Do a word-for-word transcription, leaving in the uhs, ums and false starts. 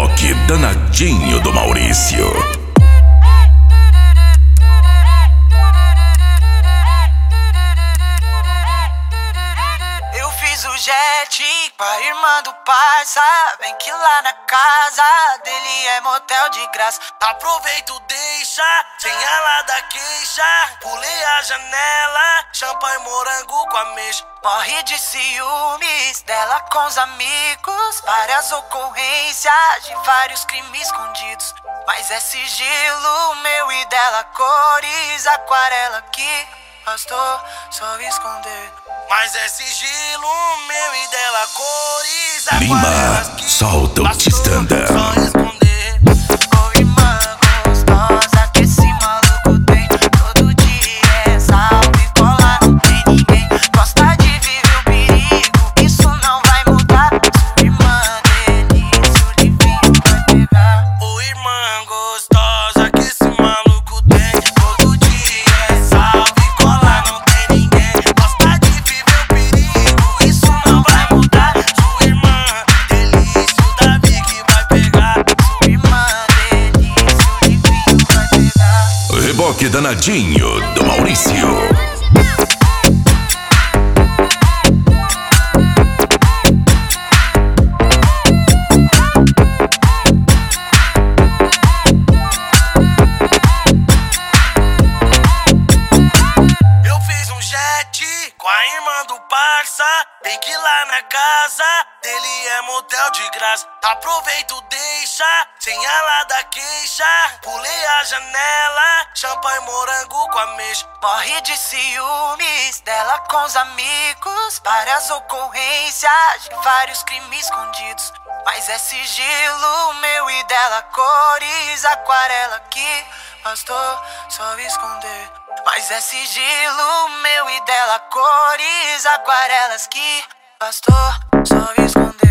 reboque danadinho do Maurício. Eu fiz o jet com a irmã do parça, bem que lá na casa dele é motel de graça. Aproveito, deixa, sem ela da queixa. Pulei a janela, champanhe morango com ameixa. Morre de ciúmes dela com os amigos, várias ocorrências de vários crimes escondidos. Mas é sigilo meu e dela, cores, aquarela que bastou só esconder. Mas é sigilo meu e dela, cores, aquarelas Lima, que solta o Tistanda. só esconder. Ô irmã gostosa que esse maluco tem, todo dia é salve, cola, não tem ninguém. Gosta de viver o perigo, isso não vai mudar. Sua irmã delícia, o livinho vai pegar. Ô irmã gostosa que esse maluco tem, todo dia é salve, cola, não tem ninguém. Gosta de viver o perigo, isso não vai mudar. Sua irmã delícia, o Davi que vai pegar. Sua irmã delícia, o livinho vai pegar. Reboque danadinho do Maurício. Eu fiz um jet com a irmã do parça, bem que lá na casa dele é motel de graça. Aproveito, deixa, sem ela da queixa. Pulei a janela, champanhe morango com ameixa. Morre de ciúmes dela com os amigos, várias ocorrências de vários crimes escondidos. Mas é sigilo meu e dela, cores, aquarela que bastou só esconder. Mas é sigilo meu e dela, cores, aquarelas que bastou só esconder.